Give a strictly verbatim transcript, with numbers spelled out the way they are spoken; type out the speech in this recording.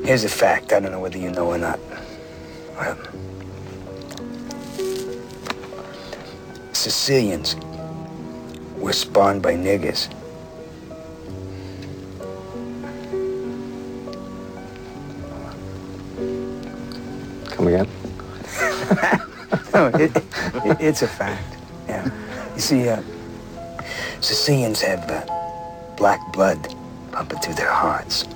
Here's a fact. I don't know whether you know or not. Well, Sicilians were spawned by niggers. Come again? No, it, it, it's a fact. Yeah. You see, uh, Sicilians have uh, black blood pumping through their hearts.